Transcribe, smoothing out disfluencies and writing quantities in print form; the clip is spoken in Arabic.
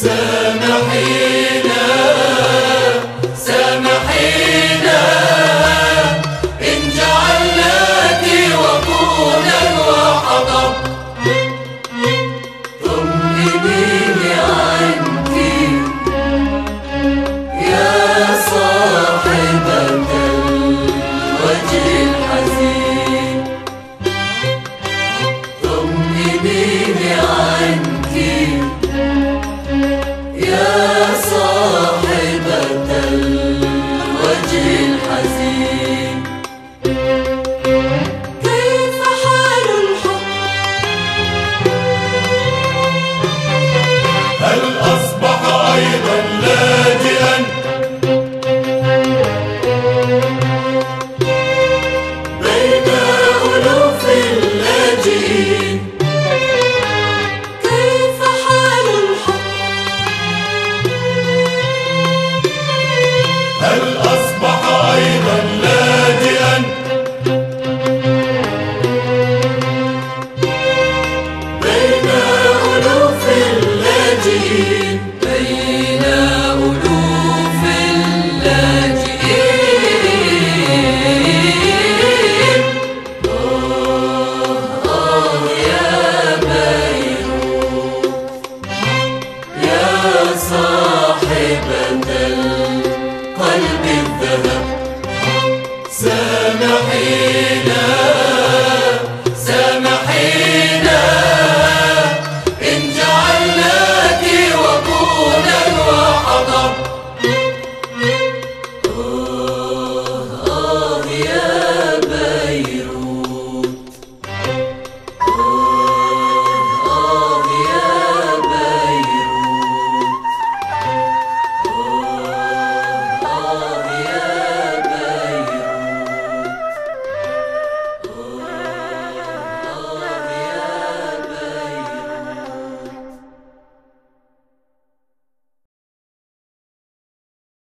سامحينا سامحينا إن جعلناك وقودا وحطب. طمئنيني عنك يا صاحبة الوجه الحزين. طمئنيني عنك يا صاحبة الوجه الحزين. كيف حال الحب؟ هل أصبح أيضا لاجئا بين ألوف اللاجئين؟ كيف حال الحب؟ هل أصبح أيضا لاجئا بين ألوف اللاجئين؟ بين ألوف اللاجئين. يا بيروت يا صاحبة القلب الذهب. سامحينا